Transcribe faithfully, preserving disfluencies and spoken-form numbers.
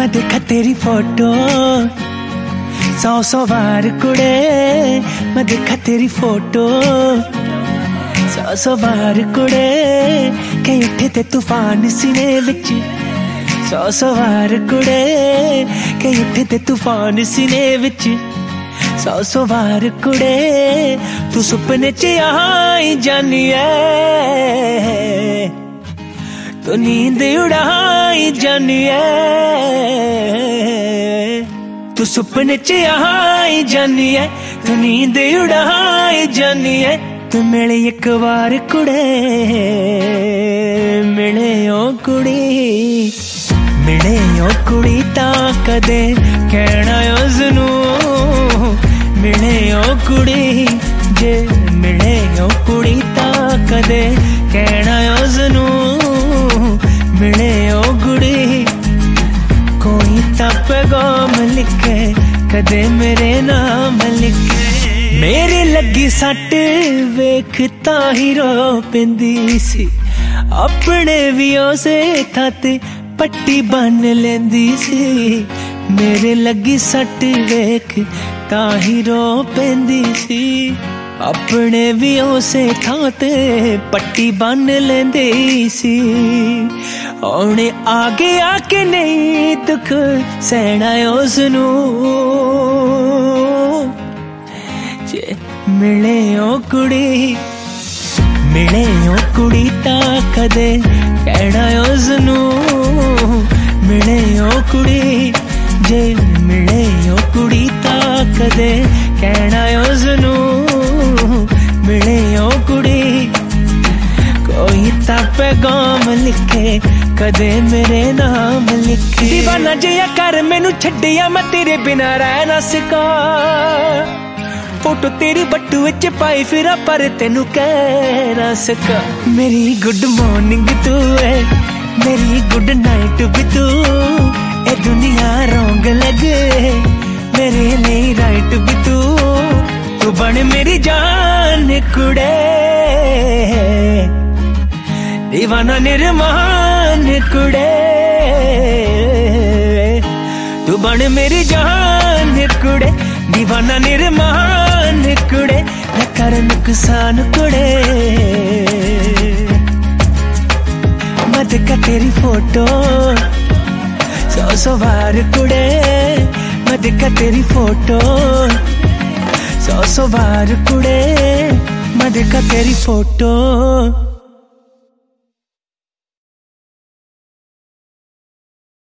मैं देखा तेरी फोटो सौ सौ बार कुड़े। मैं देखा तेरी फोटो सौ सौ बार कुड़े। कई उठे ते तूफान सीने विच सौ सौ बार कुड़े। कई उठे ते तूफान सीने विच सौ सौ बार कुड़े। तू सुपने च आई जानी है, तो नींद उड़ाई जानी है। तू सुपने च आई जानी है, तू नींद उड़ाई जानी है। तू मिले एक बार कुड़े, मिले ओ कुड़ी, मिले ओ कुड़ी तां कदे कहना उसनू। मिले ओ कुड़ी जे मिले ओ कुड़ी तां कदे कहना उसनू। मिले ओ कुड़ी कोई तां पैगाम लिखे कदे मेरे नाम लिखे। मेरी लगी सट वेख तां ही रो पैंदी सी, अपने भी उसे थां ते पट्टी बन लेंदी सी। मेरे लगी सट वेख तां ही रो पैंदी सी, अपने भी उसे थां ते पट्टी बन लेंदी सी। औने आगे आके नहीं दुख सहना उसनू। जे मिले ओ कुड़ी, मिले ओ कुड़ी तां कदे कहना उसनू। मिले ओ कुड़ी जे मिले ओ कुड़ी तां कदे कहना उसनू। मिले ओ कुड़ी कोई तां पैगाम लिखे कदे मेरे नाम लिखे। दीवाना जिया कर मैनू छड्डिया, मैं तेरे बिना रह ना सका। फोटो तेरी बट्टू विच पाई फिरा पर तेनू कह ना सका। मेरी गुड मॉर्निंग तू है, मेरी गुड नाइट भी तू। ए दुनिया रौंग लगे मेरे लिए राइट भी तू। तू बन मेरी जान कुड़े, दीवाना निर्मान कुड़े। तू बन मेरी जान कुड़े, दीवाना निर्मान कुड़े। न कर नुकसान कुड़े। मैं देखा तेरी फोटो सौ सौ बार कुड़े। मैं देखा तेरी फोटो सौ सौ बार कुड़े। मैं देखा तेरी फोटो।